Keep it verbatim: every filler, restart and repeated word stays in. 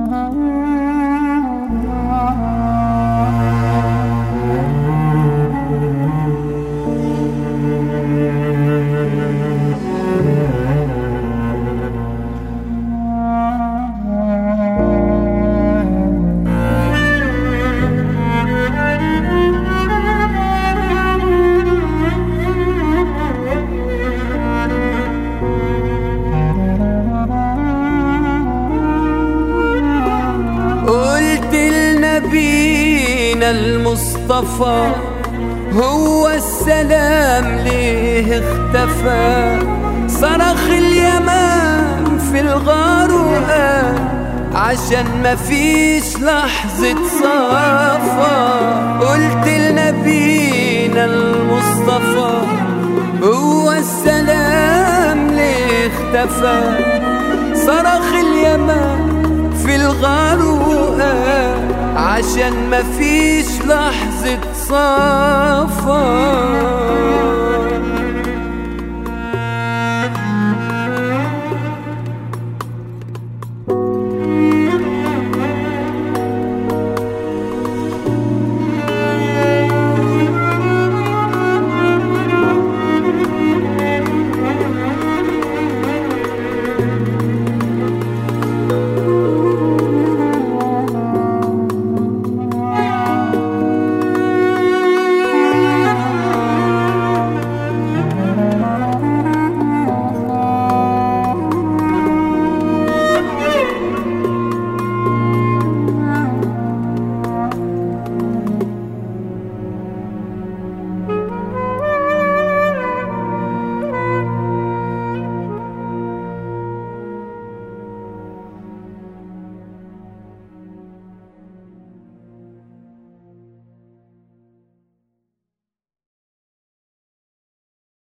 نبينا المصطفى هو السلام ليه اختفى. صرخ اليمام في الغار وقال عشان مفيش لحظة صفا. قلت لنبينا المصطفى هو السلام ليه اختفى. صرخ اليمام في الغار وقال عشان مفيش لحظة صفا.